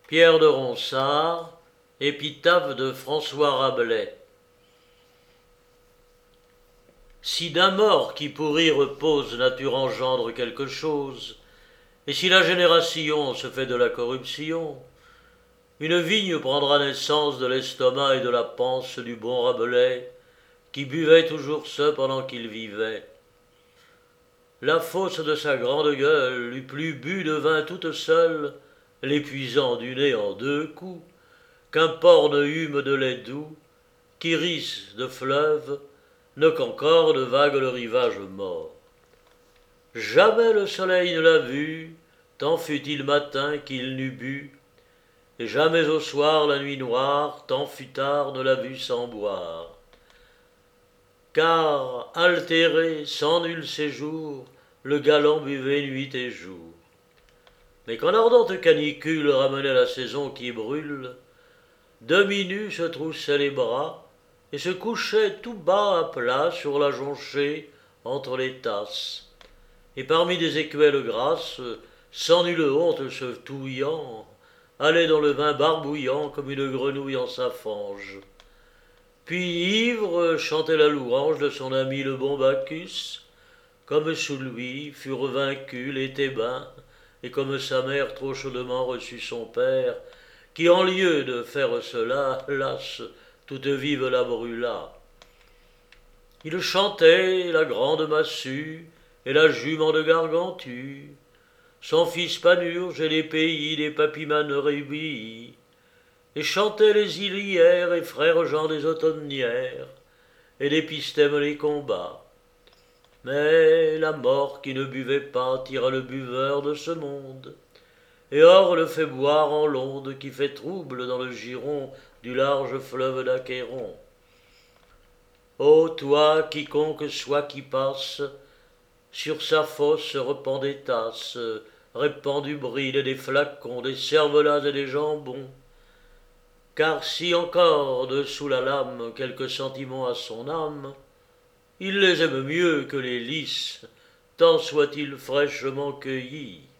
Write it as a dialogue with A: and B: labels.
A: Pierre de Ronsard, épitaphe de François Rabelais. Si d'un mort qui pour y repose nature engendre quelque chose, et si la génération se fait de la corruption, une vigne prendra naissance de l'estomac et de la panse du bon Rabelais, qui buvait toujours ce pendant qu'il vivait. La fosse de sa grande gueule eût plus bu de vin toute seule, l'épuisant du nez en deux coups, qu'un porne hume de lait doux, qu'iris de fleuve, ne concorde vague le rivage mort. Jamais le soleil ne l'a vu, tant fut-il matin qu'il n'eût bu, et jamais au soir la nuit noire, tant fut tard ne l'a vu sans boire. Car, altéré, sans nul séjour, le galant buvait nuit et jour. Mais quand l'ardente canicule ramenait la saison qui brûle, demi-nu se troussait les bras et se couchait tout bas à plat sur la jonchée entre les tasses. Et parmi des écuelles grasses, sans nulle honte se touillant, allait dans le vin barbouillant comme une grenouille en sa fange. Puis ivre chantait la louange de son ami le bon Bacchus, comme sous lui furent vaincus les Thébains, et comme sa mère trop chaudement reçut son père, qui en lieu de faire cela, las, toute vive la brûla. Il chantait la grande massue et la jument de Gargantua, son fils Panurge et les pays des Papimanes rébis, et chantaient les Ilières et frères Jean des Automnières, et l'Épisthème les combats. Mais la mort qui ne buvait pas tira le buveur de ce monde, et or le fait boire en l'onde qui fait trouble dans le giron du large fleuve d'Achéron. Ô toi, quiconque soit qui passe, sur sa fosse repend des tasses, répand du bril et des flacons, des cervelas et des jambons, car si encore dessous la lame quelque sentiment a son âme, il les aime mieux que les lys, tant soit-il fraîchement cueilli.